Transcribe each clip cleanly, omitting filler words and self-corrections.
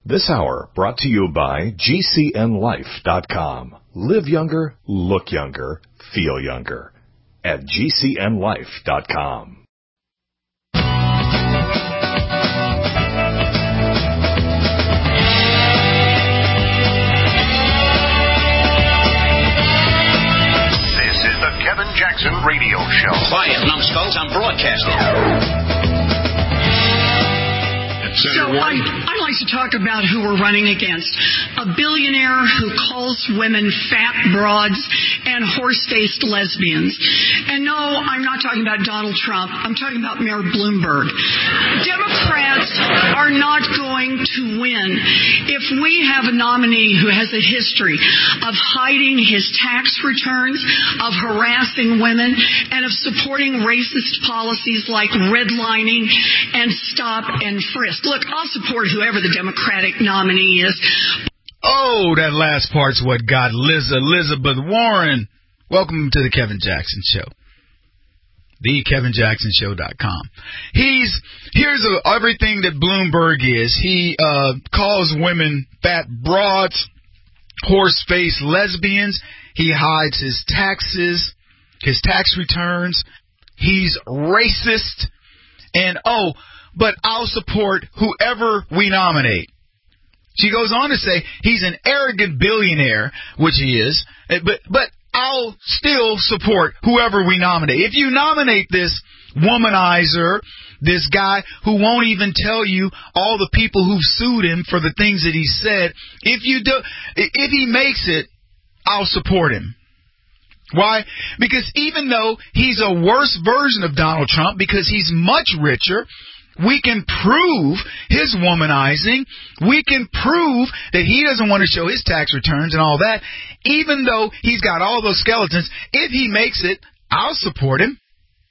This hour brought to you by GCNLife.com. Live younger, look younger, feel younger. At GCNLife.com. This is the Kevin Jackson Radio Show. Quiet, numbskulls, I'm broadcasting. So I'd like to talk about who we're running against. A billionaire who calls women fat broads and horse-faced lesbians. And no, I'm not talking about Donald Trump. I'm talking about Mayor Bloomberg. Democrats are not going to win if we have a nominee who has a history of hiding his tax returns, of harassing women, and of supporting racist policies like redlining and stop and frisk. Look, I'll support whoever the Democratic nominee is. Oh, that last part's what got Elizabeth Warren. Welcome to the Kevin Jackson Show. TheKevinJacksonShow.com. Here's everything that Bloomberg is. He calls women fat broads, horse-faced lesbians. He hides his taxes, his tax returns. He's racist. And, but I'll support whoever we nominate. She goes on to say he's an arrogant billionaire, which he is, but I'll still support whoever we nominate. If you nominate this womanizer, this guy who won't even tell you all the people who've sued him for the things that he said, if he makes it, I'll support him. Why? Because even though he's a worse version of Donald Trump, because he's much richer, we can prove his womanizing. We can prove that he doesn't want to show his tax returns and all that. Even though he's got all those skeletons, if he makes it, I'll support him.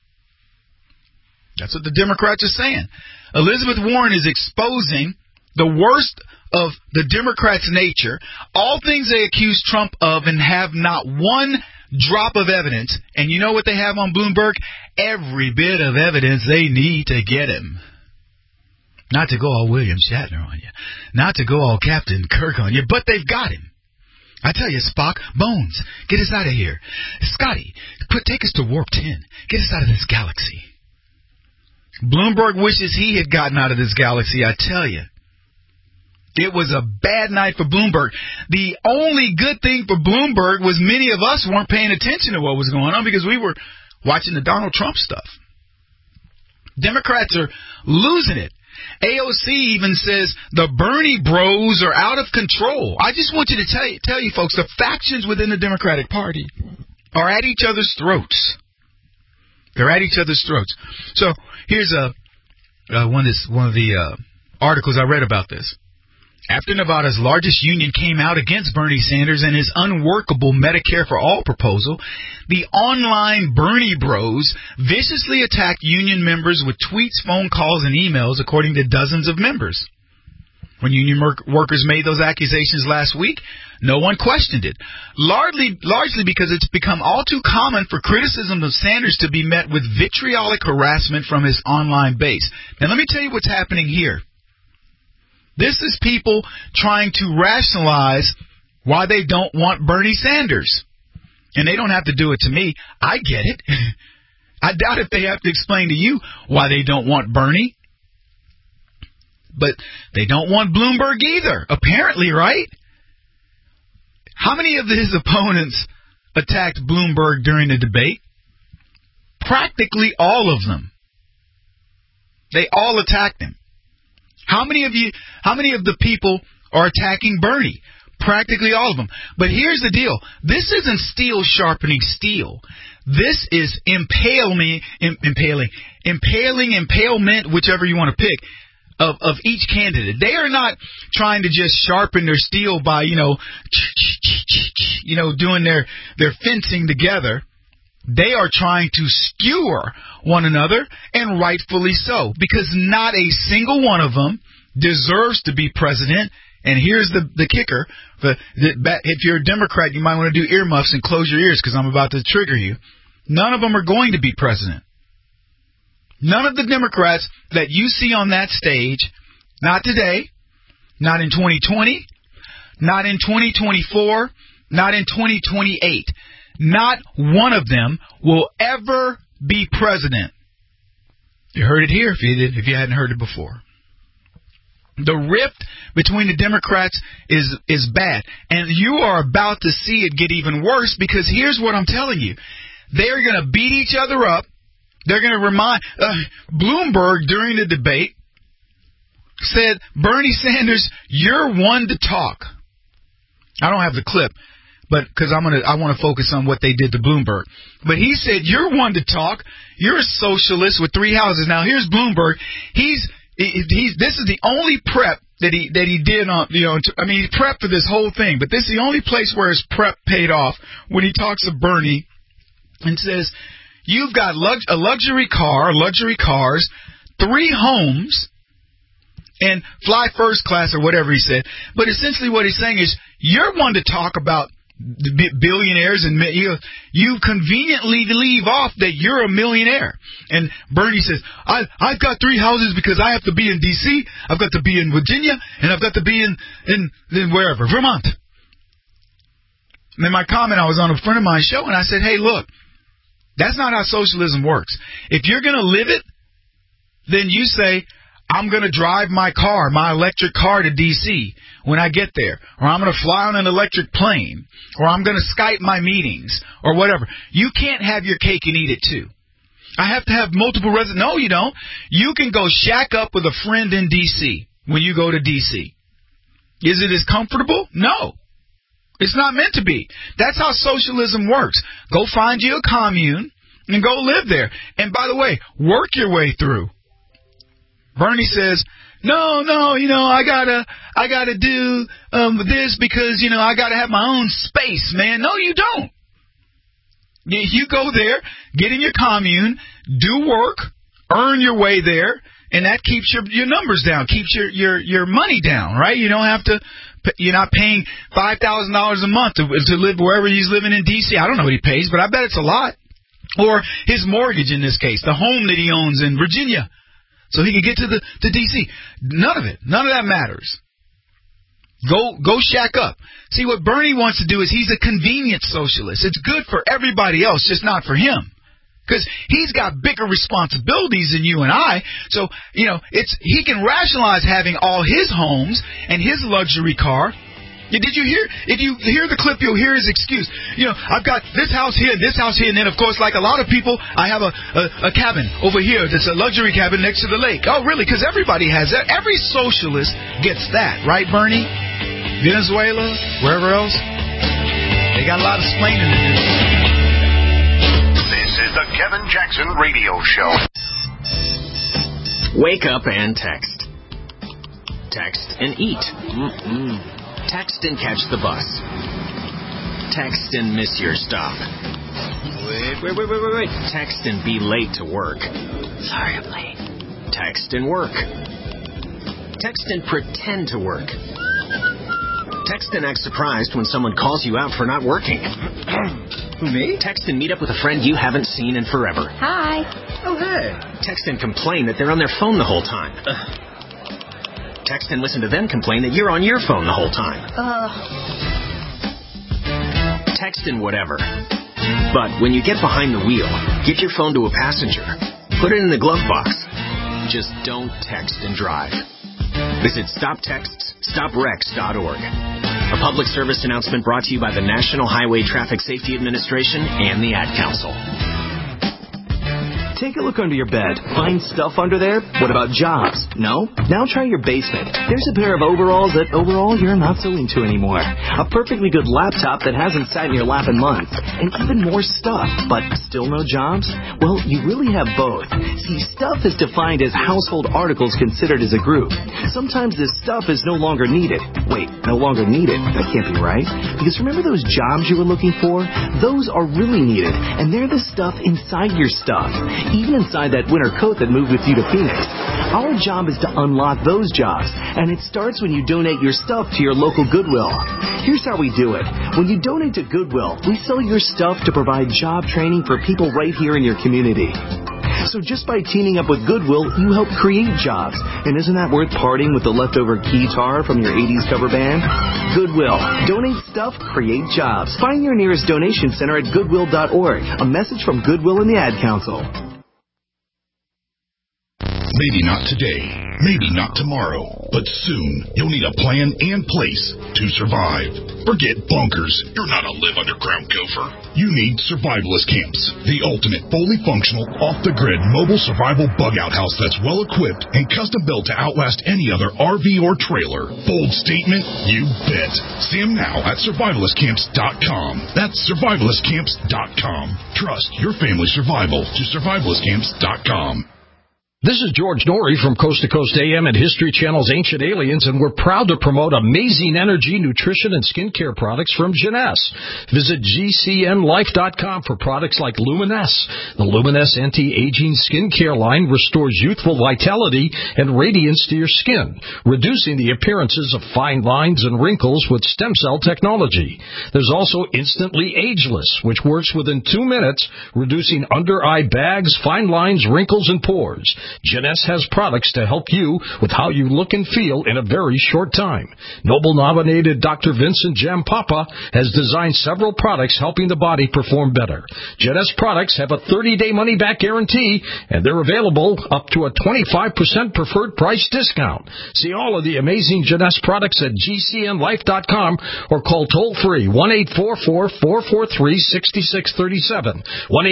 That's what the Democrats are saying. Elizabeth Warren is exposing the worst of the Democrats' nature, all things they accuse Trump of and have not one drop of evidence. And you know what they have on Bloomberg? Every bit of evidence they need to get him. Not to go all William Shatner on you. Not to go all Captain Kirk on you, but they've got him. I tell you, Spock, Bones, get us out of here. Scotty, take us to Warp 10. Get us out of this galaxy. Bloomberg wishes he had gotten out of this galaxy, I tell you. It was a bad night for Bloomberg. The only good thing for Bloomberg was many of us weren't paying attention to what was going on because we were watching the Donald Trump stuff. Democrats are losing it. AOC even says the Bernie bros are out of control. I just want you to tell you folks, the factions within the Democratic Party are at each other's throats. They're at each other's throats. So here's one of the articles I read about this. After Nevada's largest union came out against Bernie Sanders and his unworkable Medicare for All proposal, the online Bernie bros viciously attacked union members with tweets, phone calls, and emails, according to dozens of members. When union workers made those accusations last week, no one questioned it, largely because it's become all too common for criticism of Sanders to be met with vitriolic harassment from his online base. Now, let me tell you what's happening here. This is people trying to rationalize why they don't want Bernie Sanders. And they don't have to do it to me. I get it. I doubt if they have to explain to you why they don't want Bernie. But they don't want Bloomberg either, apparently, right? How many of his opponents attacked Bloomberg during the debate? Practically all of them. They all attacked him. How many of the people are attacking Bernie? Practically all of them. But here's the deal. This isn't steel sharpening steel. This is impalement, whichever you want to pick, of each candidate. They are not trying to just sharpen their steel by, doing their fencing together. They are trying to skewer one another, and rightfully so, because not a single one of them deserves to be president. And here's the kicker. If you're a Democrat, you might want to do earmuffs and close your ears because I'm about to trigger you. None of them are going to be president. None of the Democrats that you see on that stage, not today, Not in 2020. Not in 2024. Not in 2028. Not one of them will ever be president. You heard it here if you hadn't heard it before. The rift between the Democrats is bad. And you are about to see it get even worse, because here's what I'm telling you. They're going to beat each other up. They're going to remind Bloomberg during the debate said, Bernie Sanders, you're one to talk. I don't have the clip, but because I want to focus on what they did to Bloomberg. But he said, you're one to talk. You're a socialist with 3 houses. Now here's Bloomberg. This is the only prep that he did on, he prepped for this whole thing, but this is the only place where his prep paid off when he talks to Bernie and says, you've got a luxury cars, 3 homes, and fly first class or whatever he said. But essentially what he's saying is, you're one to talk about the billionaires, and you conveniently leave off that you're a millionaire. And Bernie says, I've got 3 houses because I have to be in D.C., I've got to be in Virginia, and I've got to be in wherever, Vermont. And in my comment, I was on a friend of mine's show, and I said, hey, look, that's not how socialism works. If you're going to live it, then you say, I'm going to drive my electric car to D.C. when I get there. Or I'm going to fly on an electric plane. Or I'm going to Skype my meetings. Or whatever. You can't have your cake and eat it too. I have to have multiple residents. No, you don't. You can go shack up with a friend in D.C. when you go to D.C. Is it as comfortable? No. It's not meant to be. That's how socialism works. Go find you a commune and go live there. And by the way, work your way through. Bernie says, no, I gotta do this because, I gotta have my own space, man. No, you don't. You go there, get in your commune, do work, earn your way there, and that keeps your numbers down, keeps your money down, right? You don't have to, you're not paying $5,000 a month to live wherever he's living in D.C. I don't know what he pays, but I bet it's a lot. Or his mortgage in this case, the home that he owns in Virginia. So he can get to D.C. None of that matters. Go shack up. See, what Bernie wants to do is he's a convenient socialist. It's good for everybody else, just not for him. Because he's got bigger responsibilities than you and I. So, he can rationalize having all his homes and his luxury car. Did you hear? If you hear the clip, you'll hear his excuse. I've got this house here, and then, of course, like a lot of people, I have a cabin over here that's a luxury cabin next to the lake. Oh, really? Because everybody has that. Every socialist gets that, right, Bernie? Venezuela, wherever else. They got a lot of explaining to do. This is the Kevin Jackson Radio Show. Wake up and text. Text and eat. Text and catch the bus. Text and miss your stop. Wait. Text and be late to work. Sorry, I'm late. Text and work. Text and pretend to work. Text and act surprised when someone calls you out for not working. Who, me? Text and meet up with a friend you haven't seen in forever. Hi. Oh, hey. Text and complain that they're on their phone the whole time. Text and listen to them complain that you're on your phone the whole time. Text and whatever. But when you get behind the wheel, give your phone to a passenger. Put it in the glove box. Just don't text and drive. Visit StopTextsStopWrecks.org. A public service announcement brought to you by the National Highway Traffic Safety Administration and the Ad Council. Take a look under your bed. Find stuff under there? What about jobs? No? Now try your basement. There's a pair of overalls that overall you're not so into anymore. A perfectly good laptop that hasn't sat in your lap in months. And even more stuff. But still no jobs? Well, you really have both. See, stuff is defined as household articles considered as a group. Sometimes this stuff is no longer needed. Wait, no longer needed? That can't be right. Because remember those jobs you were looking for? Those are really needed. And they're the stuff inside your stuff. Even inside that winter coat that moved with you to Phoenix. Our job is to unlock those jobs, and it starts when you donate your stuff to your local Goodwill. Here's how we do it. When you donate to Goodwill, we sell your stuff to provide job training for people right here in your community. So just by teaming up with Goodwill, you help create jobs. And isn't that worth parting with the leftover guitar from your 80s cover band? Goodwill. Donate stuff, create jobs. Find your nearest donation center at goodwill.org. A message from Goodwill and the Ad Council. Maybe not today, maybe not tomorrow, but soon you'll need a plan and place to survive. Forget bunkers. You're not a live underground gopher. You need Survivalist Camps, the ultimate fully functional, off-the-grid mobile survival bug-out house that's well-equipped and custom-built to outlast any other RV or trailer. Bold statement? You bet. See them now at survivalistcamps.com. That's survivalistcamps.com. Trust your family's survival to survivalistcamps.com. This is George Norrie from Coast to Coast AM and History Channel's Ancient Aliens, and we're proud to promote amazing energy, nutrition, and skincare products from Jeunesse. Visit GCNLife.com for products like Luminesce. The Luminesce anti-aging skincare line restores youthful vitality and radiance to your skin, reducing the appearances of fine lines and wrinkles with stem cell technology. There's also Instantly Ageless, which works within 2 minutes, reducing under-eye bags, fine lines, wrinkles, and pores. Jeunesse has products to help you with how you look and feel in a very short time. Nobel-nominated Dr. Vincent Jampapa has designed several products helping the body perform better. Jeunesse products have a 30-day money-back guarantee, and they're available up to a 25% preferred price discount. See all of the amazing Jeunesse products at GCNLife.com or call toll-free 1-844-443-6637,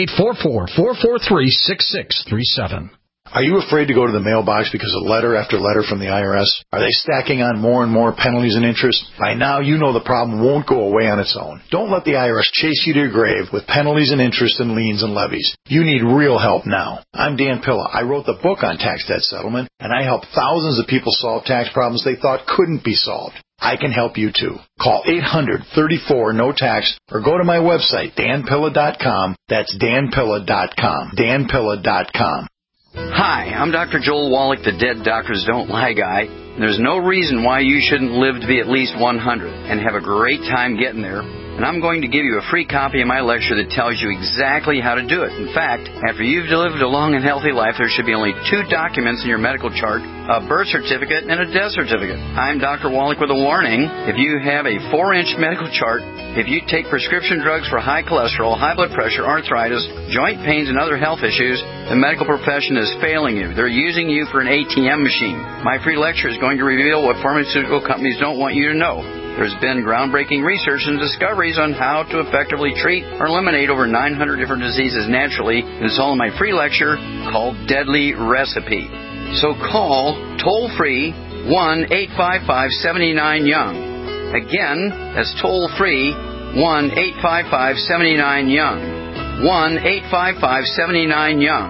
1-844-443-6637. Are you afraid to go to the mailbox because of letter after letter from the IRS? Are they stacking on more and more penalties and interest? By now, you know the problem won't go away on its own. Don't let the IRS chase you to your grave with penalties and interest and liens and levies. You need real help now. I'm Dan Pilla. I wrote the book on tax debt settlement, and I help thousands of people solve tax problems they thought couldn't be solved. I can help you too. Call 800-34-NO-TAX or go to my website, danpilla.com. That's danpilla.com. danpilla.com. Hi, I'm Dr. Joel Wallach, the Dead Doctors Don't Lie guy. There's no reason why you shouldn't live to be at least 100 and have a great time getting there. And I'm going to give you a free copy of my lecture that tells you exactly how to do it. In fact, after you've lived a long and healthy life, there should be only 2 documents in your medical chart, a birth certificate and a death certificate. I'm Dr. Wallach with a warning. If you have a 4-inch medical chart, if you take prescription drugs for high cholesterol, high blood pressure, arthritis, joint pains, and other health issues, the medical profession is failing you. They're using you for an ATM machine. My free lecture is going to reveal what pharmaceutical companies don't want you to know. There's been groundbreaking research and discoveries on how to effectively treat or eliminate over 900 different diseases naturally. And it's all in my free lecture called Deadly Recipe. So call toll-free 1-855-79-YOUNG. Again, that's toll-free 1-855-79-YOUNG. 1-855-79-YOUNG.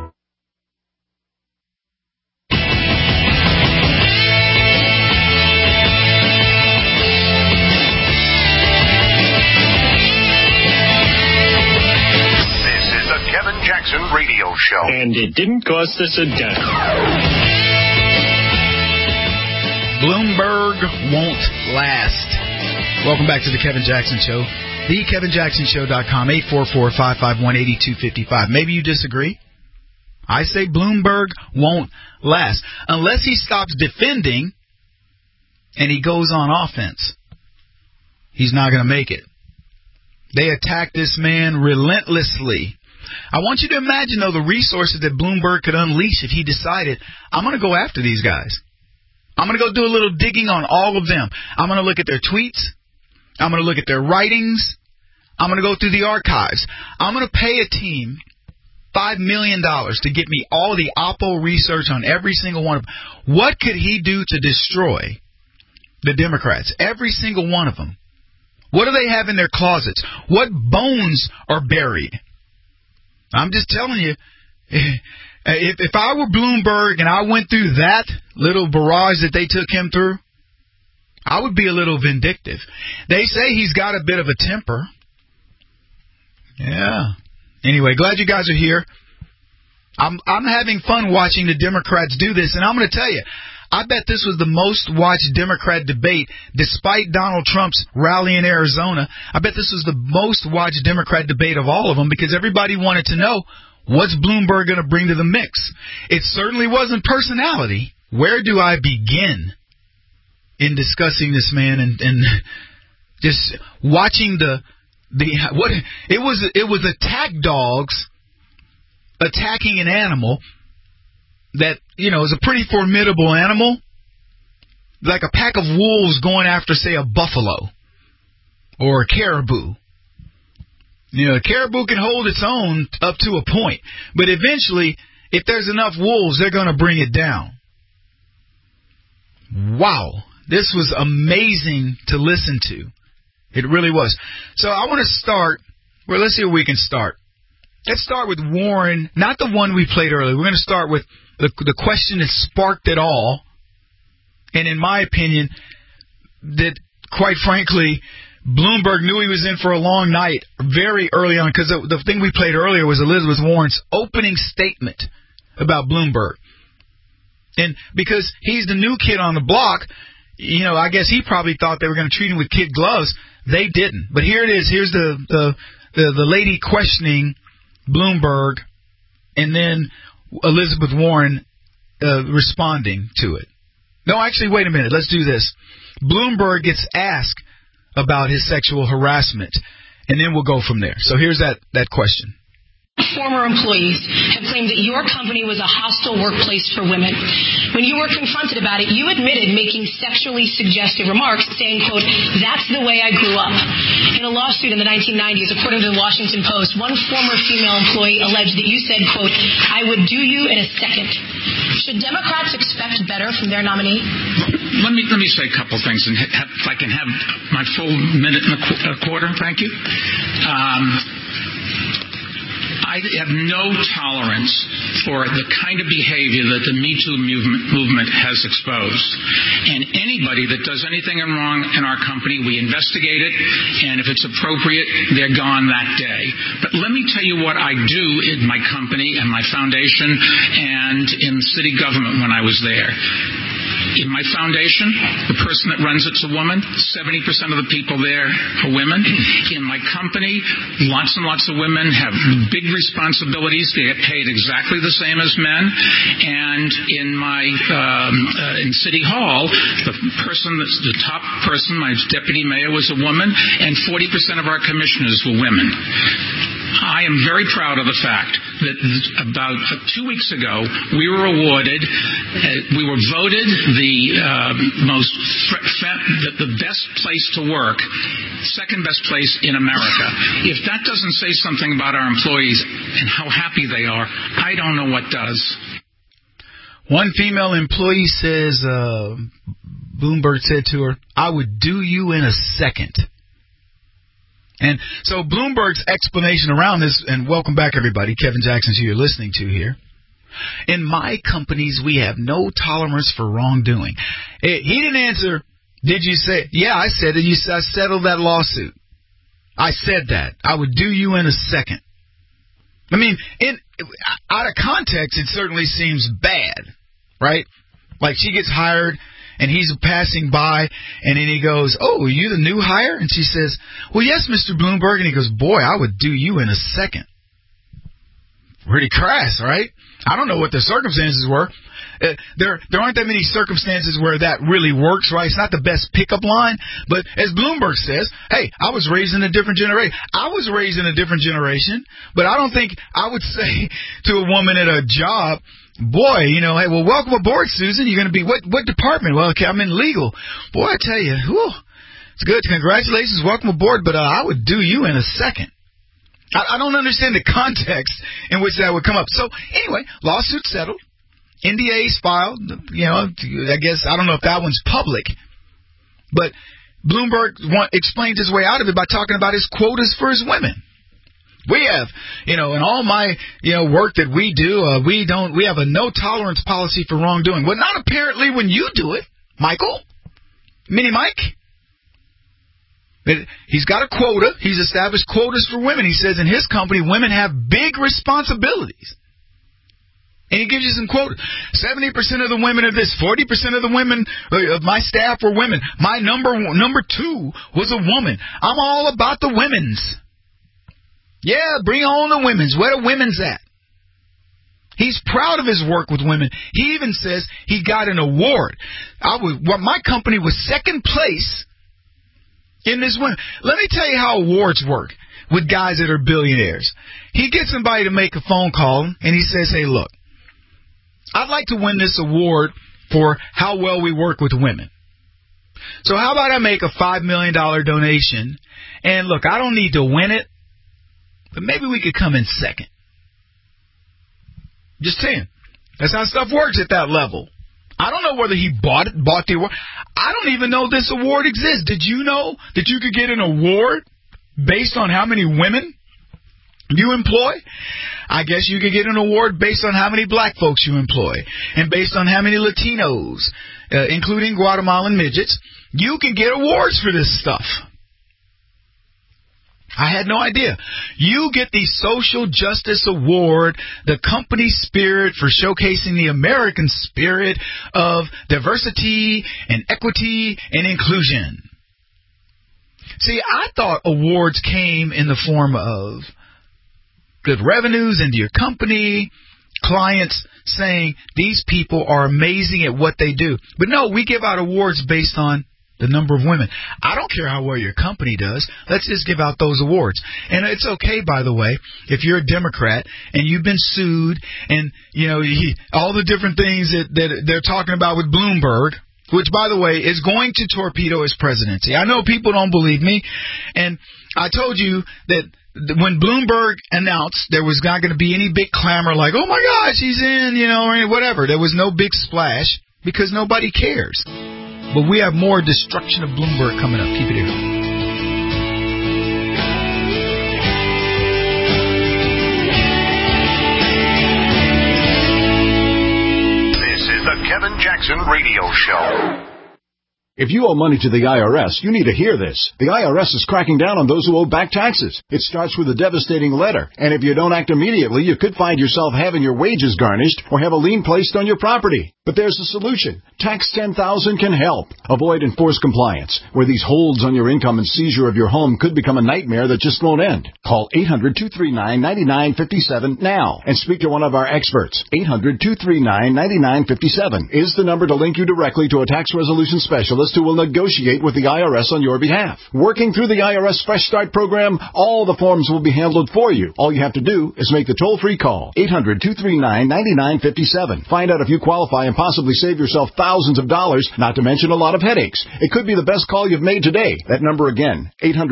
Kevin Jackson Radio Show. And it didn't cost us a dime. Bloomberg won't last. Welcome back to the Kevin Jackson Show. TheKevinJacksonShow.com, 844-551-8255. Maybe you disagree. I say Bloomberg won't last. Unless he stops defending and he goes on offense. He's not going to make it. They attack this man relentlessly. I want you to imagine, though, the resources that Bloomberg could unleash if he decided, I'm going to go after these guys. I'm going to go do a little digging on all of them. I'm going to look at their tweets. I'm going to look at their writings. I'm going to go through the archives. I'm going to pay a team $5 million to get me all the Oppo research on every single one of them. What could he do to destroy the Democrats? Every single one of them. What do they have in their closets? What bones are buried? I'm just telling you, if I were Bloomberg and I went through that little barrage that they took him through, I would be a little vindictive. They say he's got a bit of a temper. Yeah. Anyway, glad you guys are here. I'm having fun watching the Democrats do this, and I'm going to tell you, I bet this was the most watched Democrat debate, despite Donald Trump's rally in Arizona. I bet this was the most watched Democrat debate of all of them, because everybody wanted to know, What's Bloomberg going to bring to the mix? It certainly wasn't personality. Where do I begin in discussing this man and just watching it was attack dogs attacking an animal that, is a pretty formidable animal, like a pack of wolves going after, say, a buffalo or a caribou. A caribou can hold its own up to a point, but eventually, if there's enough wolves, they're going to bring it down. Wow, this was amazing to listen to. It really was. So I want to start, let's see where we can start. Let's start with Warren, not the one we played earlier. We're going to start with the question that sparked it all. And in my opinion, that quite frankly, Bloomberg knew he was in for a long night very early on, because the thing we played earlier was Elizabeth Warren's opening statement about Bloomberg. And because he's the new kid on the block, I guess he probably thought they were going to treat him with kid gloves. They didn't. But here it is. Here's the lady questioning Bloomberg, and then Elizabeth Warren responding to it. No, actually, wait a minute. Let's do this. Bloomberg gets asked about his sexual harassment, and then we'll go from there. So here's that question. Former employees have claimed that your company was a hostile workplace for women. When you were confronted about it, you admitted making sexually suggestive remarks, saying, quote, "That's the way I grew up." In a lawsuit in the 1990s, according to the Washington Post, one former female employee alleged that you said, quote, "I would do you in a second." Should Democrats expect better from their nominee? Let me say a couple things, and if I can have my full minute and a quarter, thank you. I have no tolerance for the kind of behavior that the Me Too movement has exposed. And anybody that does anything wrong in our company, we investigate it, and if it's appropriate, they're gone that day. But let me tell you what I do in my company and my foundation and in city government when I was there. In my foundation, the person that runs it's a woman. 70% of the people there are women. In my company, lots and lots of women have big responsibilities. They get paid exactly the same as men. And in my in City Hall, the top person, my deputy mayor, was a woman, and 40% of our commissioners were women. I am very proud of the fact that about 2 weeks ago, we were awarded, we were voted the best place to work, second best place in America. If that doesn't say something about our employees and how happy they are, I don't know what does. One female employee says, Bloomberg said to her, "I would do you in a second." And so Bloomberg's explanation around this, and welcome back, everybody. Kevin Jackson's who you're listening to here. In my companies, we have no tolerance for wrongdoing. He didn't answer, did you say, yeah, I said it. I settled that lawsuit. I said that. I would do you in a second. I mean, out of context, it certainly seems bad, right? Like she gets hired, and he's passing by, and then he goes, "Oh, are you the new hire?" And she says, "Well, yes, Mr. Bloomberg." And he goes, "Boy, I would do you in a second." Pretty crass, right? I don't know what the circumstances were. There aren't that many circumstances where that really works, right? It's not the best pickup line, but as Bloomberg says, hey, I was raised in a different generation. I was raised in a different generation, but I don't think I would say to a woman at a job, boy, hey, well, welcome aboard, Susan. You're going to be what department? Well, okay, I'm in legal. Boy, I tell you, it's good. Congratulations, welcome aboard, but I would do you in a second. I don't understand the context in which that would come up. So anyway, lawsuit settled. NDA's filed. I guess, I don't know if that one's public, but Bloomberg explained his way out of it by talking about his quotas for his women. We have, in all my, work that we do, we have a no tolerance policy for wrongdoing. Well, not apparently when you do it, Michael, Mini Mike. He's got a quota. He's established quotas for women. He says in his company, women have big responsibilities. And he gives you some quotas. 70% of the women are this. 40% of the women of my staff were women. My number 2 was a woman. I'm all about the women's. Yeah, bring on the women's. Where the women's at? He's proud of his work with women. He even says he got an award. My company was second place in this women. Let me tell you how awards work with guys that are billionaires. He gets somebody to make a phone call, and he says, hey, look, I'd like to win this award for how well we work with women. So how about I make a $5 million donation, and look, I don't need to win it, but maybe we could come in second. Just saying. That's how stuff works at that level. I don't know whether he bought the award. I don't even know this award exists. Did you know that you could get an award based on how many women you employ? I guess you could get an award based on how many black folks you employ and based on how many Latinos, including Guatemalan midgets. You can get awards for this stuff. I had no idea. You get the Social Justice Award, the company spirit for showcasing the American spirit of diversity and equity and inclusion. See, I thought awards came in the form of good revenues into your company, clients saying these people are amazing at what they do. But no, we give out awards based on the number of women. I don't care how well your company does. Let's just give out those awards. And it's okay, by the way, if you're a Democrat and you've been sued and, you know, all the different things that they're talking about with Bloomberg, which, by the way, is going to torpedo his presidency. I know people don't believe me, and I told you that when Bloomberg announced there was not going to be any big clamor like, oh, my gosh, he's in, you know, or whatever. There was no big splash because nobody cares. But we have more destruction of Bloomberg coming up. Keep it here. This is the Kevin Jackson Radio Show. If you owe money to the IRS, you need to hear this. The IRS is cracking down on those who owe back taxes. It starts with a devastating letter, and if you don't act immediately, you could find yourself having your wages garnished or have a lien placed on your property. But there's a solution. Tax 10,000 can help. Avoid enforced compliance, where these holds on your income and seizure of your home could become a nightmare that just won't end. Call 800-239-9957 now and speak to one of our experts. 800-239-9957 is the number to link you directly to a tax resolution specialist who will negotiate with the IRS on your behalf. Working through the IRS Fresh Start program, all the forms will be handled for you. All you have to do is make the toll-free call. 800-239-9957. Find out if you qualify and possibly save yourself thousands of dollars, not to mention a lot of headaches. It could be the best call you've made today. That number again,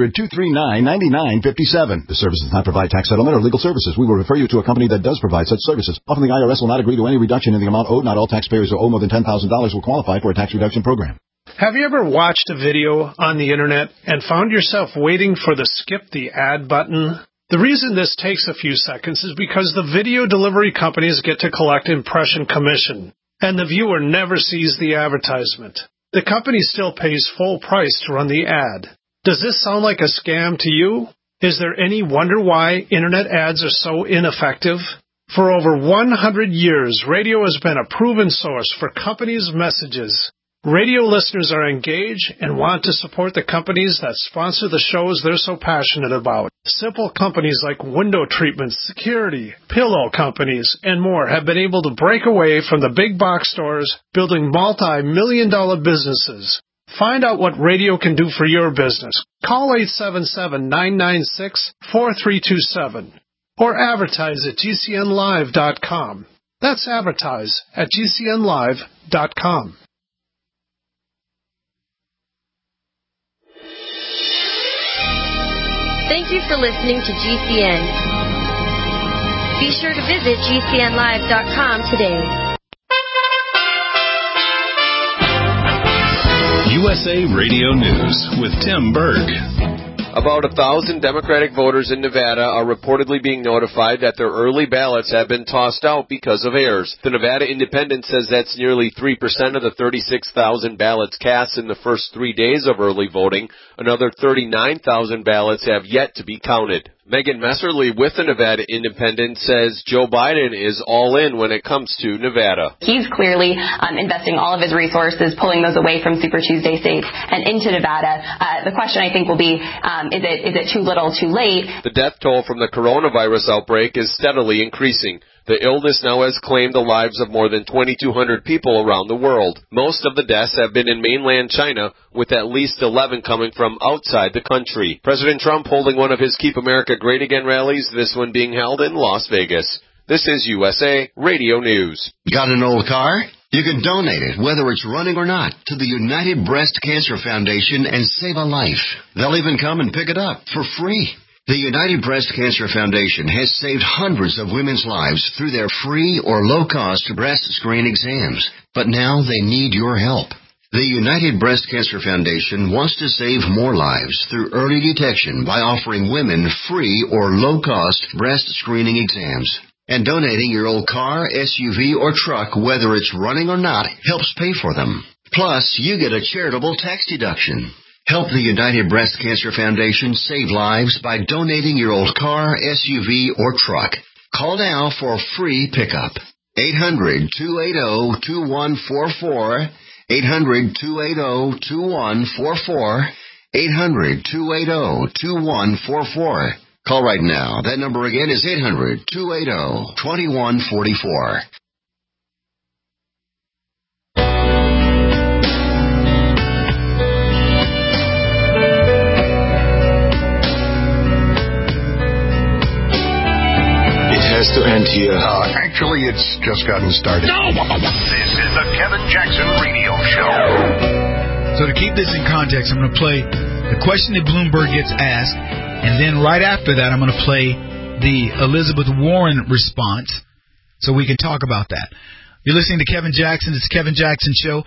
800-239-9957. The service does not provide tax settlement or legal services. We will refer you to a company that does provide such services. Often the IRS will not agree to any reduction in the amount owed. Not all taxpayers who owe more than $10,000 will qualify for a tax reduction program. Have you ever watched a video on the internet and found yourself waiting for the skip the ad button? The reason this takes a few seconds is because the video delivery companies get to collect impression commission, and the viewer never sees the advertisement. The company still pays full price to run the ad. Does this sound like a scam to you? Is there any wonder why internet ads are so ineffective? For over 100 years, radio has been a proven source for companies' messages. Radio listeners are engaged and want to support the companies that sponsor the shows they're so passionate about. Simple companies like window treatments, security, pillow companies, and more have been able to break away from the big box stores, building multi-million-dollar businesses. Find out what radio can do for your business. Call 877-996-4327 or advertise at GCNlive.com. That's advertise at GCNlive.com. Thank you for listening to GCN. Be sure to visit GCNlive.com today. USA Radio News with Tim Berg. About 1,000 Democratic voters in Nevada are reportedly being notified that their early ballots have been tossed out because of errors. The Nevada Independent says that's nearly 3% of the 36,000 ballots cast in the first 3 days of early voting. Another 39,000 ballots have yet to be counted. Megan Messerly with the Nevada Independent says Joe Biden is all in when it comes to Nevada. He's clearly investing all of his resources, pulling those away from Super Tuesday states and into Nevada. The question, I think, will be, is it too little, too late? The death toll from the coronavirus outbreak is steadily increasing. The illness now has claimed the lives of more than 2,200 people around the world. Most of the deaths have been in mainland China, with at least 11 coming from outside the country. President Trump holding one of his Keep America Great Again rallies, this one being held in Las Vegas. This is USA Radio News. Got an old car? You can donate it, whether it's running or not, to the United Breast Cancer Foundation and save a life. They'll even come and pick it up for free. The United Breast Cancer Foundation has saved hundreds of women's lives through their free or low-cost breast screen exams. But now they need your help. The United Breast Cancer Foundation wants to save more lives through early detection by offering women free or low-cost breast screening exams. And donating your old car, SUV, or truck, whether it's running or not, helps pay for them. Plus, you get a charitable tax deduction. Help the United Breast Cancer Foundation save lives by donating your old car, SUV, or truck. Call now for a free pickup. 800-280-2144. 800-280-2144. 800-280-2144. Call right now. That number again is 800-280-2144. Has to end here. Actually, it's just gotten started. No! This is the Kevin Jackson Radio Show. So to keep this in context, I'm going to play the question that Bloomberg gets asked, and then right after that, I'm going to play the Elizabeth Warren response so we can talk about that. You're listening to Kevin Jackson. It's the Kevin Jackson Show,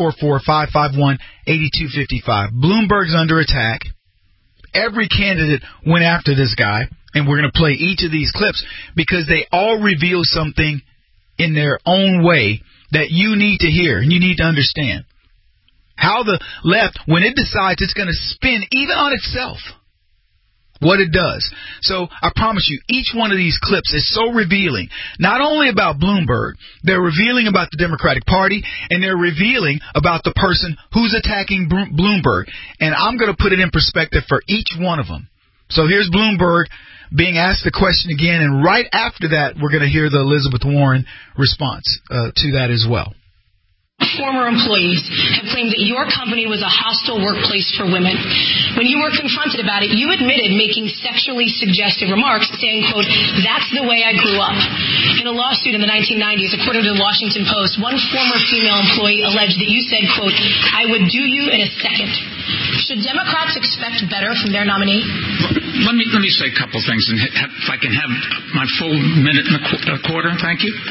844-551-8255. Bloomberg's under attack. Every candidate went after this guy. And we're going to play each of these clips because they all reveal something in their own way that you need to hear and you need to understand. How the left, when it decides it's going to spin even on itself, what it does. So I promise you, each one of these clips is so revealing, not only about Bloomberg, they're revealing about the Democratic Party, and they're revealing about the person who's attacking Bloomberg. And I'm going to put it in perspective for each one of them. So here's Bloomberg being asked the question again, and right after that, we're going to hear the Elizabeth Warren response to that as well. Former employees have claimed that your company was a hostile workplace for women. When you were confronted about it, you admitted making sexually suggestive remarks, saying, quote, "That's the way I grew up." In a lawsuit in the 1990s, according to the Washington Post, one former female employee alleged that you said, quote, "I would do you in a second." Should Democrats expect better from their nominee? Let me say a couple things, and if I can have my full minute and a quarter, thank you.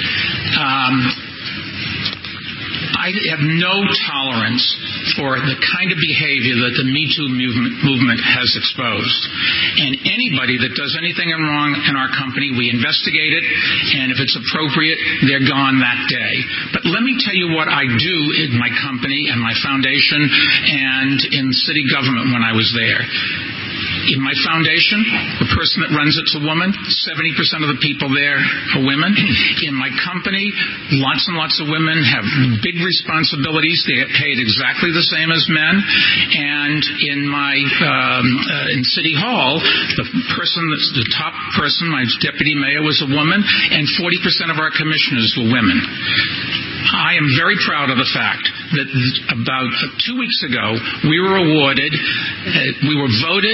I have no tolerance for the kind of behavior that the Me Too movement has exposed. And anybody that does anything wrong in our company, we investigate it, and if it's appropriate, they're gone that day. But let me tell you what I do in my company and my foundation and in city government when I was there. In my foundation, the person that runs it's a woman. 70% of the people there are women. In my company, lots and lots of women have big responsibilities. They get paid exactly the same as men. And in my in City Hall, the person that's the top person, my deputy mayor, was a woman, and 40% of our commissioners were women. I am very proud of the fact that about 2 weeks ago, we were awarded, we were voted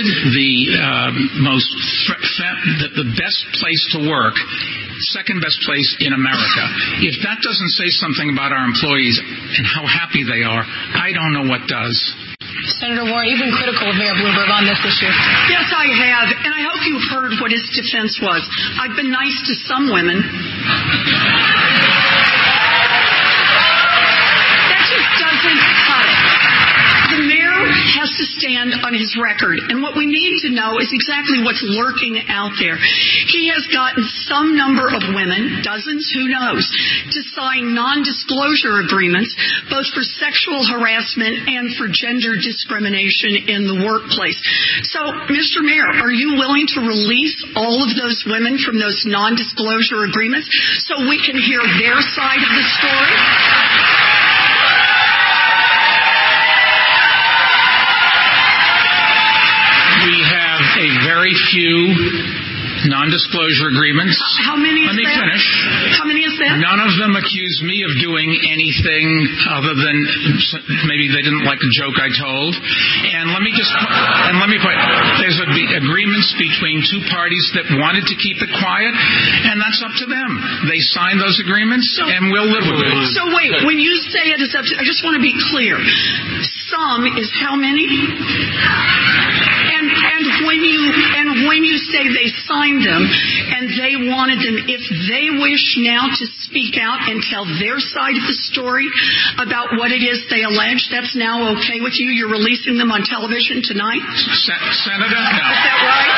the best place to work, second best place in America. If that doesn't say something about our employees and how happy they are, I don't know what does. Senator Warren, you've been critical of Mayor Bloomberg on this issue. Yes, I have, and I hope you've heard what his defense was. I've been nice to some women. That just doesn't cut it. The mayor has to stand on his record, and what we need to know is exactly what's lurking out there. He has gotten some number of women, dozens, who knows, to sign non-disclosure agreements, both for sexual harassment and for gender discrimination in the workplace. So, Mr. Mayor, are you willing to release all of those women from those non-disclosure agreements so we can hear their side of the story? We have a very few non-disclosure agreements. How many is Let me that? finish. How many is that? None of them accused me of doing anything other than maybe they didn't like a joke I told. And let me point. There's agreements between two parties that wanted to keep it quiet, and that's up to them. They signed those agreements, and we'll live with it. So wait, when you say it is up to, I just want to be clear. Some is how many? And when you say they signed them and they wanted them, if they wish now to speak out and tell their side of the story about what it is they allege, that's now okay with you? You're releasing them on television tonight? Senator? No. Is that right?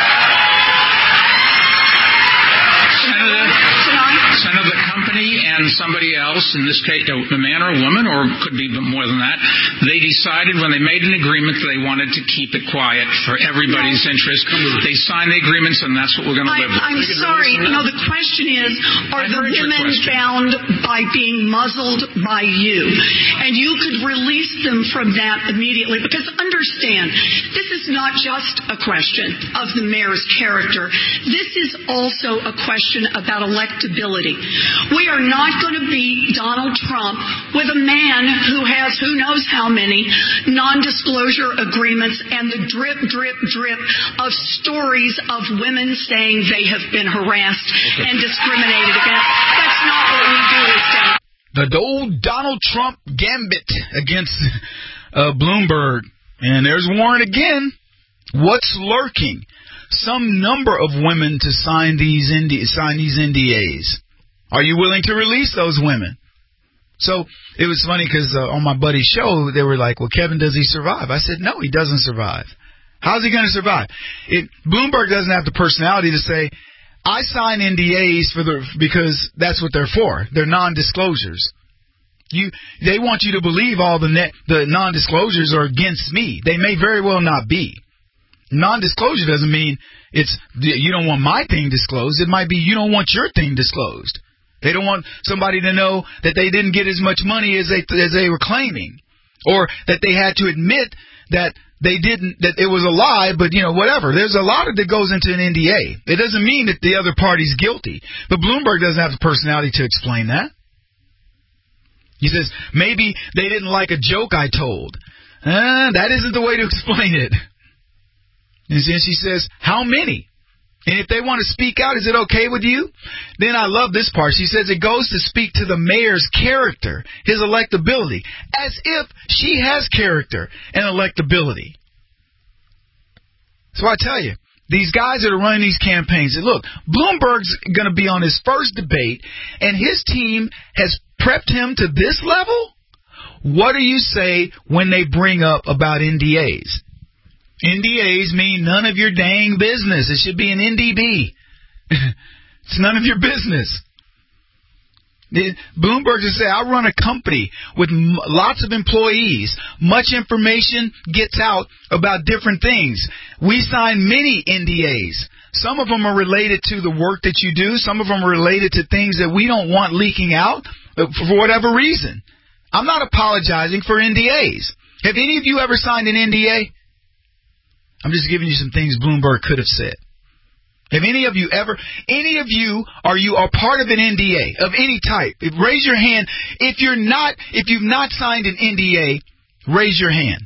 Senator, the company and somebody else, in this case a man or a woman, or could be more than that, they decided when they made an agreement that they wanted to keep it quiet for everybody's interest. They signed the agreements, and that's what we're going to live with. I'm sorry. No, the question is, are the women bound by being muzzled by you? And you could release them from that immediately. Because understand, this is not just a question of the mayor's character. This is also a question about electability. We are not going to beat Donald Trump with a man who has who knows how many non-disclosure agreements and the drip, drip, drip of stories of women saying they have been harassed and discriminated against. That's not what we do as Democrats. The old Donald Trump gambit against Bloomberg. And there's Warren again. What's lurking? Some number of women to sign these NDAs. Are you willing to release those women? So it was funny because on my buddy's show, they were like, well, Kevin, does he survive? I said, no, he doesn't survive. How's he going to survive? Bloomberg doesn't have the personality to say, I sign NDAs because that's what they're for. They're non-disclosures. They want you to believe all the non-disclosures are against me. They may very well not be. Non-disclosure doesn't mean you don't want my thing disclosed. It might be you don't want your thing disclosed. They don't want somebody to know that they didn't get as much money as they were claiming, or that they had to admit that they didn't, that it was a lie, but whatever. There's a lot that goes into an NDA. It doesn't mean that the other party's guilty. But Bloomberg doesn't have the personality to explain that. He says, maybe they didn't like a joke I told. That isn't the way to explain it. And she says, how many? And if they want to speak out, is it okay with you? Then I love this part. She says it goes to speak to the mayor's character, his electability, as if she has character and electability. So I tell you, these guys that are running these campaigns, look, Bloomberg's going to be on his first debate, and his team has prepped him to this level. What do you say when they bring up about NDAs? NDAs mean none of your dang business. It should be an NDB. It's none of your business. Bloomberg just say, I run a company with lots of employees. Much information gets out about different things. We sign many NDAs. Some of them are related to the work that you do. Some of them are related to things that we don't want leaking out for whatever reason. I'm not apologizing for NDAs. Have any of you ever signed an NDA? I'm just giving you some things Bloomberg could have said. Have any of you are part of an NDA of any type? Raise your hand. If you've not signed an NDA, raise your hand.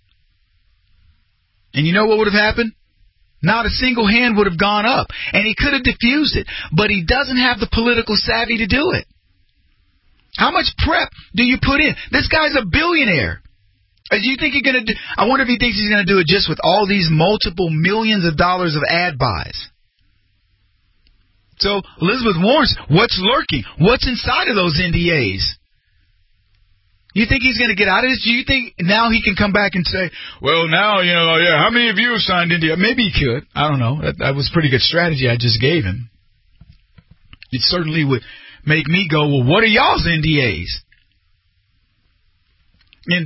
And you know what would have happened? Not a single hand would have gone up. And he could have diffused it. But he doesn't have the political savvy to do it. How much prep do you put in? This guy's a billionaire. Do you think you're going to do? I wonder if he thinks he's going to do it just with all these multiple millions of dollars of ad buys. So Elizabeth Warren, what's lurking? What's inside of those NDAs? You think he's going to get out of this? Do you think now he can come back and say, well, now, how many of you have signed NDA? Maybe he could. I don't know. That was a pretty good strategy I just gave him. It certainly would make me go, well, what are y'all's NDAs? And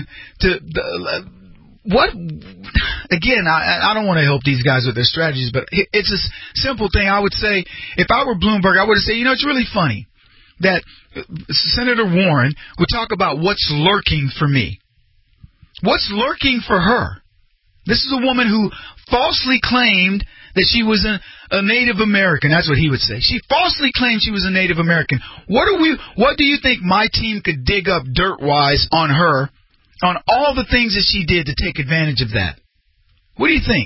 again, I don't want to help these guys with their strategies, but it's a simple thing. I would say, if I were Bloomberg, I would say, it's really funny that Senator Warren would talk about what's lurking for me. What's lurking for her? This is a woman who falsely claimed that she was a Native American. That's what he would say. She falsely claimed she was a Native American. What do you think my team could dig up dirt-wise on her, on all the things that she did to take advantage of that? What do you think?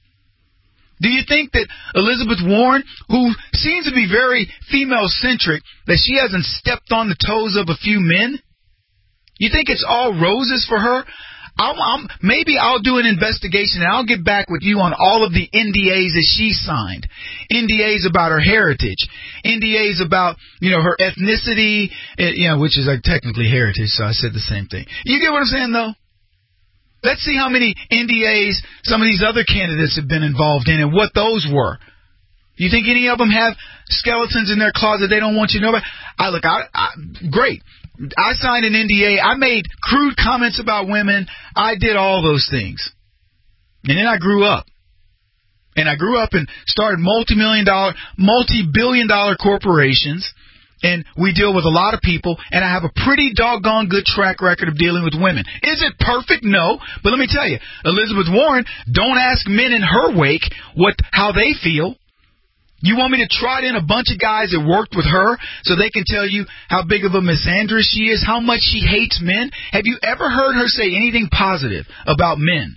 Do you think that Elizabeth Warren, who seems to be very female-centric, that she hasn't stepped on the toes of a few men? You think it's all roses for her? Maybe I'll do an investigation and I'll get back with you on all of the NDAs that she signed. NDAs about her heritage. NDAs about, her ethnicity, which is like technically heritage, so I said the same thing. You get what I'm saying, though? Let's see how many NDAs some of these other candidates have been involved in and what those were. You think any of them have skeletons in their closet they don't want you to know about? Great. I signed an NDA. I made crude comments about women. I did all those things. And then I grew up. And I grew up and started multi-billion dollar corporations. And we deal with a lot of people. And I have a pretty doggone good track record of dealing with women. Is it perfect? No. But let me tell you, Elizabeth Warren, don't ask men in her wake how they feel. You want me to trot in a bunch of guys that worked with her so they can tell you how big of a misandrist she is, how much she hates men? Have you ever heard her say anything positive about men?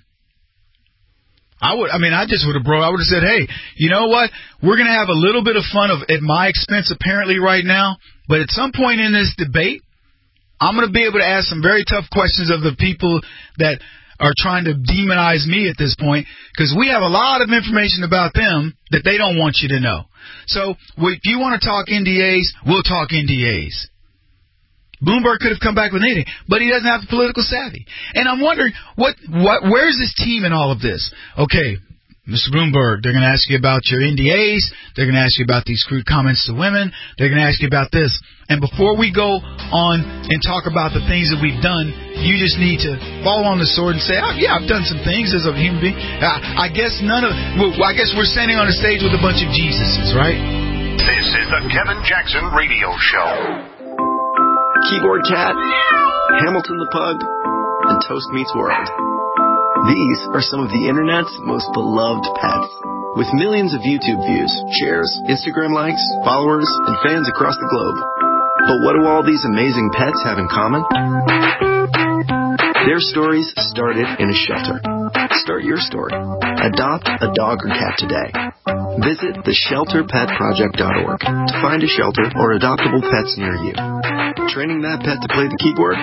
I would have said, hey, you know what? We're going to have a little bit of fun at my expense apparently right now, but at some point in this debate, I'm going to be able to ask some very tough questions of the people that are trying to demonize me at this point, because we have a lot of information about them that they don't want you to know. So if you want to talk NDAs, we'll talk NDAs. Bloomberg could have come back with anything, but he doesn't have the political savvy. And I'm wondering, where's his team in all of this? Okay, Mr. Bloomberg, they're going to ask you about your NDAs. They're going to ask you about these crude comments to women. They're going to ask you about this. And before we go on and talk about the things that we've done, you just need to fall on the sword and say, oh, yeah, I've done some things as a human being. I guess we're standing on a stage with a bunch of Jesuses, right? This is the Kevin Jackson Radio Show. Keyboard Cat, Hamilton the Pug, and Toast Meets World. These are some of the internet's most beloved pets. With millions of YouTube views, shares, Instagram likes, followers, and fans across the globe. But what do all these amazing pets have in common? Their stories started in a shelter. Start your story. Adopt a dog or cat today. Visit theshelterpetproject.org to find a shelter or adoptable pets near you. Training that pet to play the keyboard?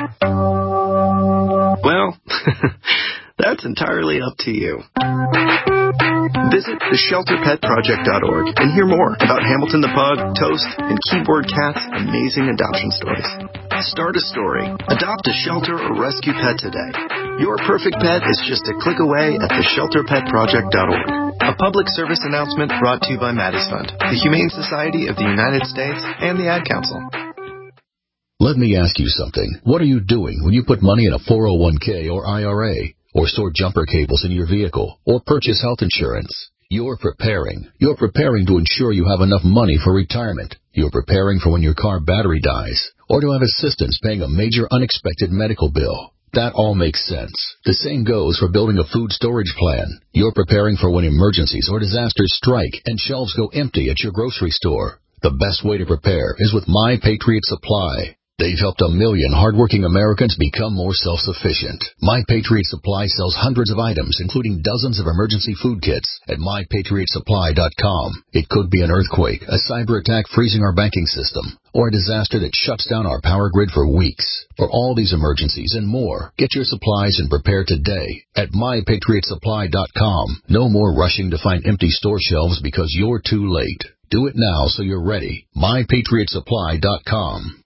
Well, that's entirely up to you. Visit theshelterpetproject.org and hear more about Hamilton the Pug, Toast, and Keyboard Cat's amazing adoption stories. Start a story. Adopt a shelter or rescue pet today. Your perfect pet is just a click away at theshelterpetproject.org. A public service announcement brought to you by Maddie's Fund, the Humane Society of the United States, and the Ad Council. Let me ask you something. What are you doing when you put money in a 401k or IRA, or store jumper cables in your vehicle, or purchase health insurance? You're preparing. You're preparing to ensure you have enough money for retirement. You're preparing for when your car battery dies, or to have assistance paying a major unexpected medical bill. That all makes sense. The same goes for building a food storage plan. You're preparing for when emergencies or disasters strike and shelves go empty at your grocery store. The best way to prepare is with My Patriot Supply. They've helped 1 million hardworking Americans become more self-sufficient. My Patriot Supply sells hundreds of items, including dozens of emergency food kits at MyPatriotSupply.com. It could be an earthquake, a cyber attack freezing our banking system, or a disaster that shuts down our power grid for weeks. For all these emergencies and more, get your supplies and prepare today at MyPatriotSupply.com. No more rushing to find empty store shelves because you're too late. Do it now so you're ready. MyPatriotSupply.com.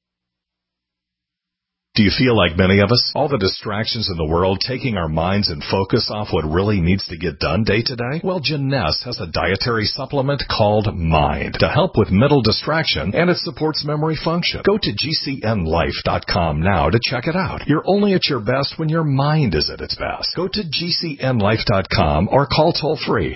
Do you feel like many of us? All the distractions in the world taking our minds and focus off what really needs to get done day to day? Well, Jeunesse has a dietary supplement called Mind to help with mental distraction, and it supports memory function. Go to GCNLife.com now to check it out. You're only at your best when your mind is at its best. Go to GCNLife.com or call toll-free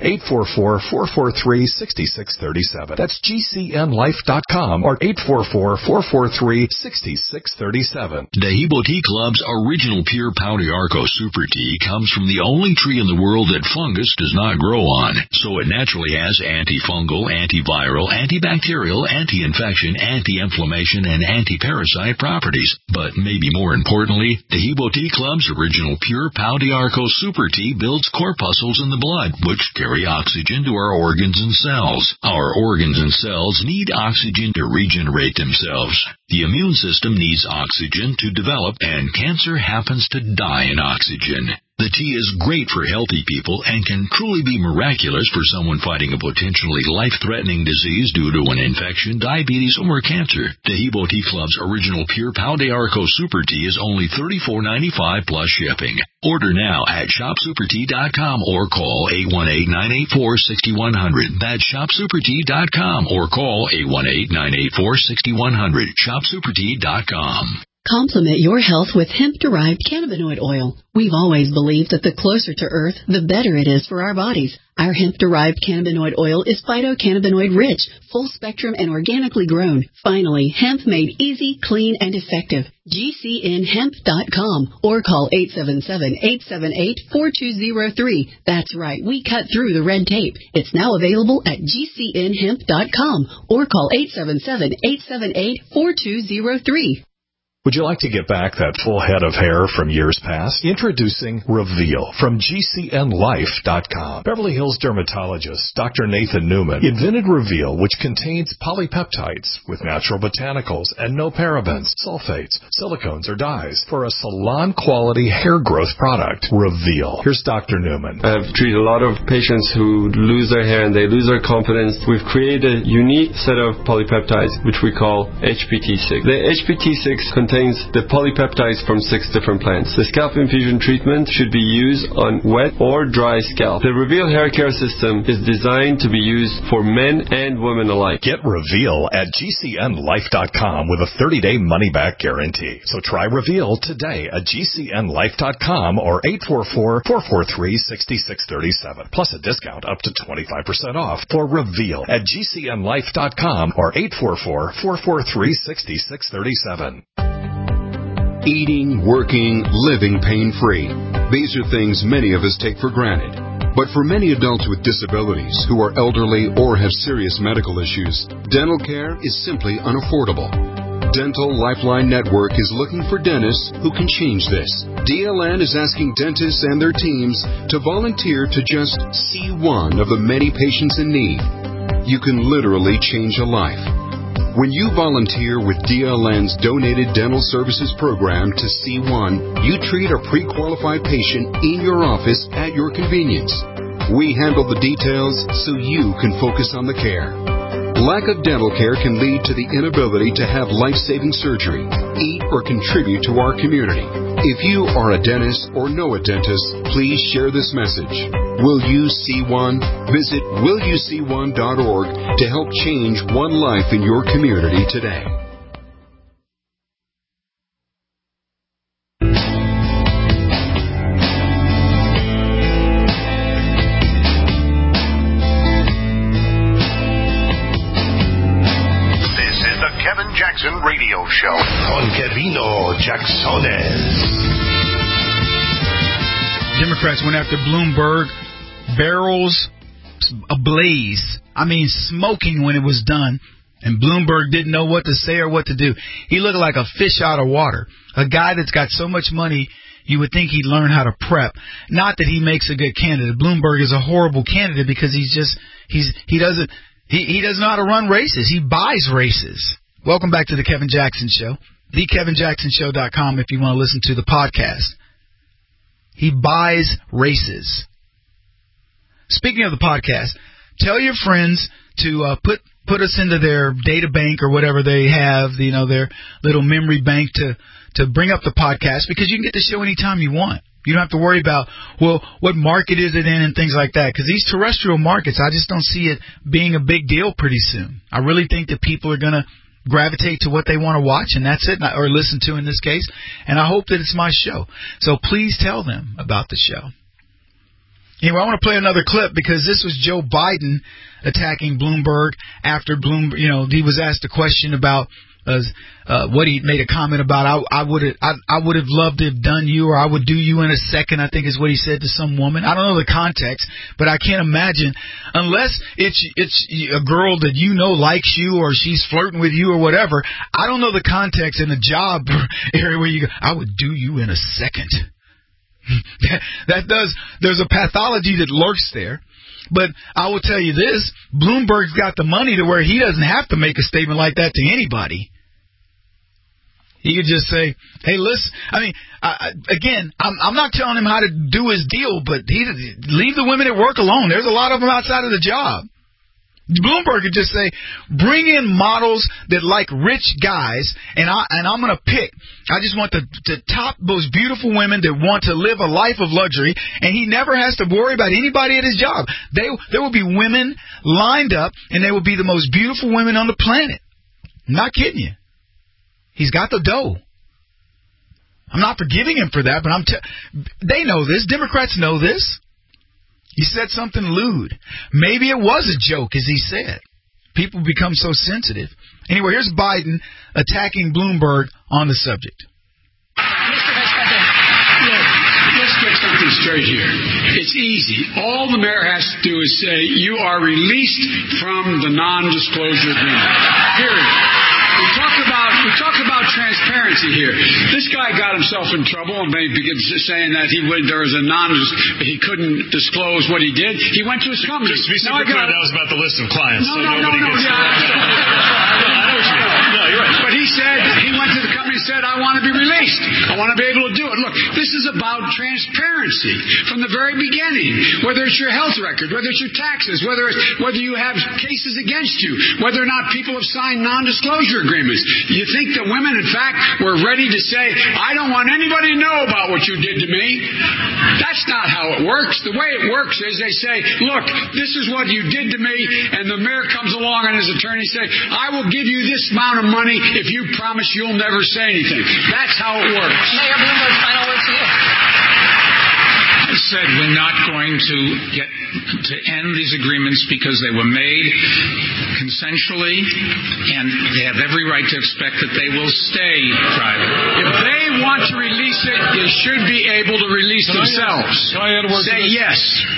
844-443-6637. That's GCNLife.com or 844-443-6637. Hebo Tea Club's original pure Pau d'Arco Super Tea comes from the only tree in the world that fungus does not grow on, so it naturally has antifungal, antiviral, antibacterial, anti-infection, anti-inflammation, and anti-parasite properties. But maybe more importantly, the Hebo Tea Club's original pure Pau d'Arco Super Tea builds corpuscles in the blood, which carry oxygen to our organs and cells. Our organs and cells need oxygen to regenerate themselves. The immune system needs oxygen to develop, and cancer happens to die in oxygen. The tea is great for healthy people and can truly be miraculous for someone fighting a potentially life-threatening disease due to an infection, diabetes, or cancer. The Hebo Tea Club's original pure Pau d'Arco Super Tea is only $34.95 plus shipping. Order now at shopsupertea.com or call 818-984-6100. That's shopsupertea.com or call 818-984-6100. Shopsupertea.com. Complement your health with hemp-derived cannabinoid oil. We've always believed that the closer to Earth, the better it is for our bodies. Our hemp-derived cannabinoid oil is phytocannabinoid-rich, full-spectrum, and organically grown. Finally, hemp made easy, clean, and effective. GCNhemp.com or call 877-878-4203. That's right, we cut through the red tape. It's now available at GCNhemp.com or call 877-878-4203. Would you like to get back that full head of hair from years past? Introducing Reveal from GCNlife.com. Beverly Hills dermatologist Dr. Nathan Newman invented Reveal, which contains polypeptides with natural botanicals and no parabens, sulfates, silicones, or dyes for a salon-quality hair growth product. Reveal. Here's Dr. Newman. I've treated a lot of patients who lose their hair and they lose their confidence. We've created a unique set of polypeptides, which we call HPT6. The HPT6 contains the polypeptides from 6 different plants. The scalp infusion treatment should be used on wet or dry scalp. The Reveal hair care system is designed to be used for men and women alike. Get Reveal at GCNlife.com with a 30-day money-back guarantee. So try Reveal today at GCNlife.com or 844-443-6637. Plus a discount up to 25% off for Reveal at GCNlife.com or 844-443-6637. Eating, working, living pain-free. These are things many of us take for granted. But for many adults with disabilities who are elderly or have serious medical issues, dental care is simply unaffordable. Dental Lifeline Network is looking for dentists who can change this. DLN is asking dentists and their teams to volunteer to just see one of the many patients in need. You can literally change a life. When you volunteer with DLN's Donated Dental Services Program to C1, you treat a pre-qualified patient in your office at your convenience. We handle the details so you can focus on the care. Lack of dental care can lead to the inability to have life-saving surgery, eat, or contribute to our community. If you are a dentist or know a dentist, please share this message. Will you see one? Visit willyouseeone.org to help change one life in your community today. Jackson Radio Show on Kevino Jacksones. Democrats went after Bloomberg, barrels ablaze. I mean, smoking when it was done. And Bloomberg didn't know what to say or what to do. He looked like a fish out of water. A guy that's got so much money, you would think he'd learn how to prep. Not that he makes a good candidate. Bloomberg is a horrible candidate because he doesn't know how to run races. He buys races. Welcome back to the Kevin Jackson Show. TheKevinJacksonShow.com if you want to listen to the podcast. He buys races. Speaking of the podcast, tell your friends to put us into their data bank or whatever they have, their little memory bank to bring up the podcast, because you can get the show anytime you want. You don't have to worry about, well, what market is it in and things like that, because these terrestrial markets, I just don't see it being a big deal pretty soon. I really think that people are going to gravitate to what they want to watch, and that's it, or listen to in this case, and I hope that it's my show. So please tell them about the show. Anyway, I want to play another clip because this was Joe Biden attacking Bloomberg after Bloomberg, he was asked a question about what he made a comment about. I would have loved to have done you, or I would do you in a second, I think is what he said to some woman. I don't know the context, but I can't imagine, unless it's a girl that you know likes you, or she's flirting with you or whatever. I don't know the context in the job area where you go, I would do you in a second. There's a pathology that lurks there. But I will tell you this, Bloomberg's got the money to where he doesn't have to make a statement like that to anybody. He could just say, hey, listen, I mean, again, I'm not telling him how to do his deal, but leave the women at work alone. There's a lot of them outside of the job. Bloomberg could just say, bring in models that like rich guys, and I'm going to pick. I just want the top, most beautiful women that want to live a life of luxury, and he never has to worry about anybody at his job. There will be women lined up, and they will be the most beautiful women on the planet. I'm not kidding you. He's got the dough. I'm not forgiving him for that, but they know this. Democrats know this. He said something lewd. Maybe it was a joke, as he said. People become so sensitive. Anyway, here's Biden attacking Bloomberg on the subject. Mr. Vice President. Look, let's get something straight here. It's easy. All the mayor has to do is say, you are released from the non-disclosure agreement. Period. We talk about transparency here. This guy got himself in trouble and begins saying that he couldn't disclose what he did. He went to his company. Just to be super clear, that was about the list of clients. No, you're right. But he said, he went to the company and said, I want to be released. I want to be able to do it. Look, this is about transparency from the very beginning. Whether it's your health record, whether it's your taxes, whether you have cases against you, whether or not people have signed non-disclosure agreements. You think that women, in fact, were ready to say, I don't want anybody to know about what you did to me? That's not how it works. The way it works is they say, look, this is what you did to me, and the mayor comes along and his attorney say, I will give you this amount of money if you promise you'll never say anything. That's how it works. Mayor Bloomberg, final word to you. I said we're not going to get to end these agreements because they were made consensually, and they have every right to expect that they will stay private. If they want to release it, they should be able to release themselves. Can I add a word? Say yes.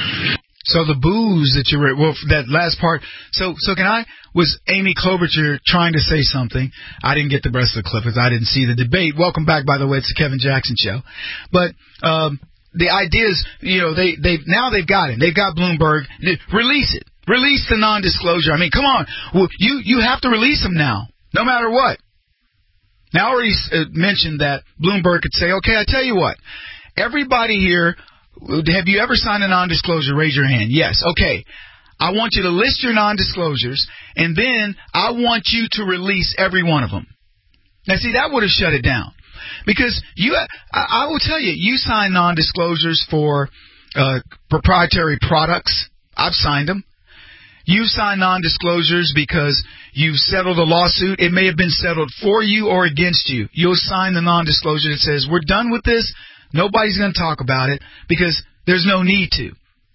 So the booze that you read, well, that last part. So was Amy Klobuchar trying to say something? I didn't get the rest of the clip because I didn't see the debate. Welcome back, by the way. It's the Kevin Jackson Show. But the idea is, they've got him. They've got Bloomberg. Release it. Release the non-disclosure. I mean, come on. Well, you have to release him now, no matter what. Now, I already mentioned that Bloomberg could say, okay, I tell you what. Everybody here, have you ever signed a non-disclosure? Raise your hand. Yes. Okay. I want you to list your non-disclosures, and then I want you to release every one of them. Now, see, that would have shut it down. Because I will tell you, you sign non-disclosures for proprietary products. I've signed them. You sign non-disclosures because you've settled a lawsuit. It may have been settled for you or against you. You'll sign the non-disclosure that says, we're done with this. Nobody's going to talk about it because there's no need to.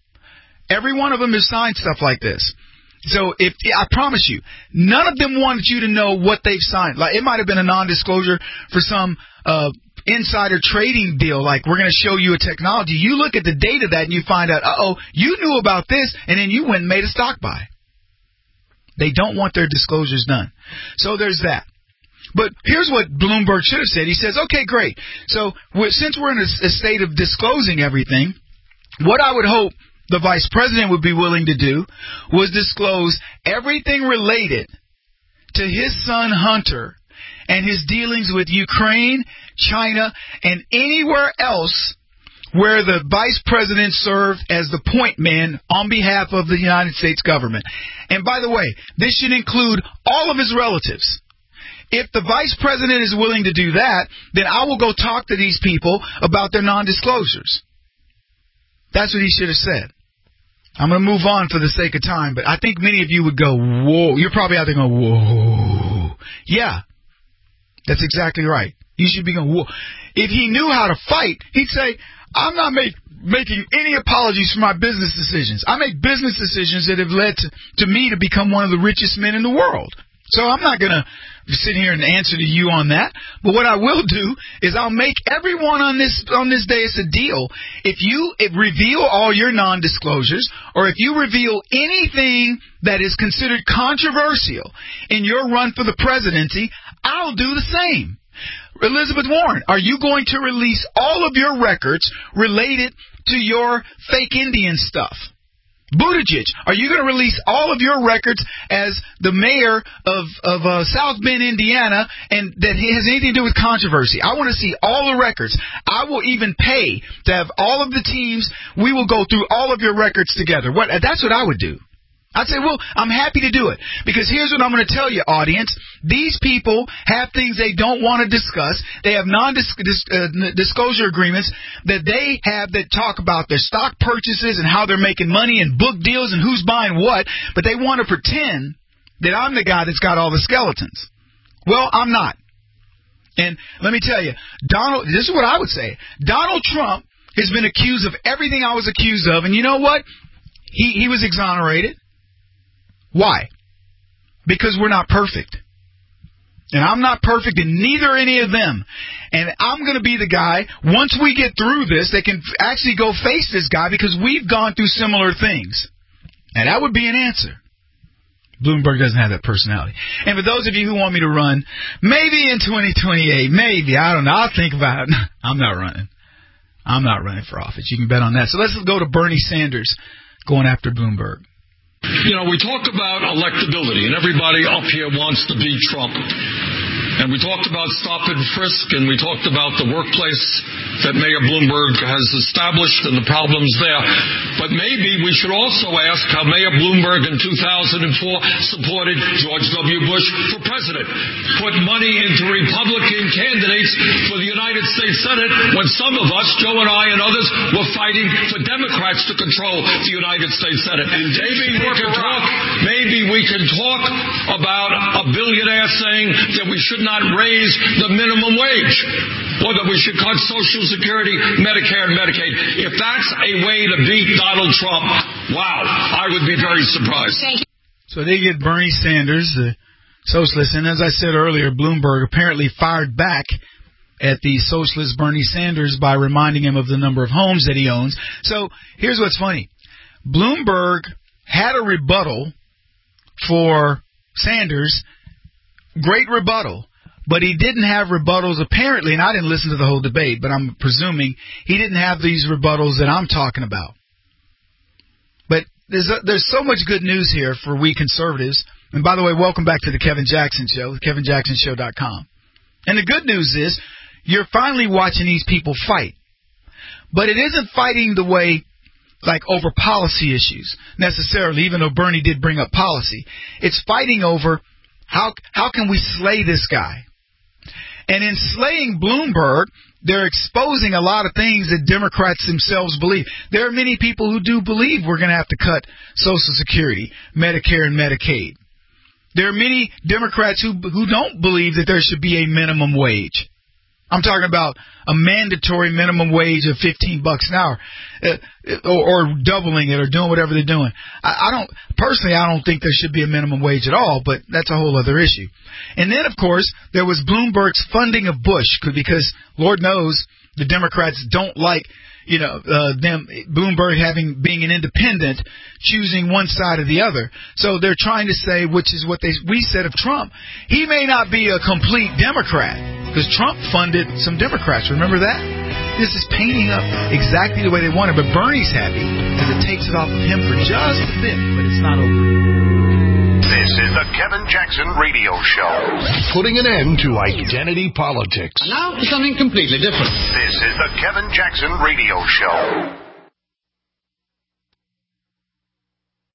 Every one of them has signed stuff like this. So I promise you, none of them wanted you to know what they've signed. Like, it might have been a non-disclosure for some insider trading deal, like we're going to show you a technology. You look at the date of that and you find out, you knew about this, and then you went and made a stock buy. They don't want their disclosures done. So there's that. But here's what Bloomberg should have said. He says, okay, great. So since we're in a state of disclosing everything, what I would hope the vice president would be willing to do was disclose everything related to his son Hunter and his dealings with Ukraine, China, and anywhere else where the vice president served as the point man on behalf of the United States government. And by the way, this should include all of his relatives. If the vice president is willing to do that, then I will go talk to these people about their non-disclosures. That's what he should have said. I'm going to move on for the sake of time, but I think many of you would go, whoa. You're probably out there going, whoa. Yeah, that's exactly right. You should be going, whoa. If he knew how to fight, he'd say, I'm not making any apologies for my business decisions. I make business decisions that have led to me to become one of the richest men in the world. So I'm not going to sit here and answer to you on that. But what I will do is I'll make everyone on this dais a deal. If you reveal all your non-disclosures, or if you reveal anything that is considered controversial in your run for the presidency, I'll do the same. Elizabeth Warren, are you going to release all of your records related to your fake Indian stuff? Buttigieg, are you going to release all of your records as the mayor of South Bend, Indiana, and that has anything to do with controversy? I want to see all the records. I will even pay to have all of the teams. We will go through all of your records together. That's what I would do. I'd say, well, I'm happy to do it. Because here's what I'm going to tell you, audience. These people have things they don't want to discuss. They have non-disclosure agreements that they have that talk about their stock purchases and how they're making money and book deals and who's buying what. But they want to pretend that I'm the guy that's got all the skeletons. Well, I'm not. And let me tell you, this is what I would say. Donald Trump has been accused of everything I was accused of. And you know what? He was exonerated. Why? Because we're not perfect. And I'm not perfect, and neither are any of them. And I'm going to be the guy, once we get through this, they can actually go face this guy because we've gone through similar things. And that would be an answer. Bloomberg doesn't have that personality. And for those of you who want me to run, maybe in 2028, maybe, I don't know, I'll think about it. I'm not running. I'm not running for office. You can bet on that. So let's go to Bernie Sanders going after Bloomberg. You know, we talk about electability, and everybody up here wants to beat Trump. And we talked about stop and frisk, and we talked about the workplace that Mayor Bloomberg has established and the problems there. But maybe we should also ask how Mayor Bloomberg in 2004 supported George W. Bush for president, put money into Republican candidates for the United States Senate when some of us, Joe and I and others, were fighting for Democrats to control the United States Senate. And maybe we can talk about a billionaire saying that we should not raise the minimum wage, or that we should cut Social Security, Medicare, and Medicaid. If that's a way to beat Donald Trump, wow, I would be very surprised. Thank you. So they get Bernie Sanders, the socialist, and as I said earlier, Bloomberg apparently fired back at the socialist Bernie Sanders by reminding him of the number of homes that he owns. So here's what's funny. Bloomberg had a rebuttal for Sanders, great rebuttal. But he didn't have rebuttals, apparently, and I didn't listen to the whole debate, but I'm presuming he didn't have these rebuttals that I'm talking about. But there's so much good news here for we conservatives. And by the way, welcome back to the Kevin Jackson Show, kevinjacksonshow.com. And the good news is you're finally watching these people fight. But it isn't fighting the way, like, over policy issues necessarily, even though Bernie did bring up policy. It's fighting over how can we slay this guy? And in slaying Bloomberg, they're exposing a lot of things that Democrats themselves believe. There are many people who do believe we're going to have to cut Social Security, Medicare, and Medicaid. There are many Democrats who don't believe that there should be a minimum wage. I'm talking about a mandatory minimum wage of $15 an hour, or doubling it, or doing whatever they're doing. I don't think there should be a minimum wage at all, but that's a whole other issue. And then, of course, there was Bloomberg's funding of Bush, because Lord knows the Democrats don't like, Bloomberg being an independent, choosing one side or the other. So they're trying to say, which is what we said of Trump, he may not be a complete Democrat, because Trump funded some Democrats. Remember that? This is painting up exactly the way they want it, but Bernie's happy because it takes it off of him for just a bit, but it's not over. This is the Kevin Jackson Radio Show. Putting an end to identity politics. And now for something completely different. This is the Kevin Jackson Radio Show.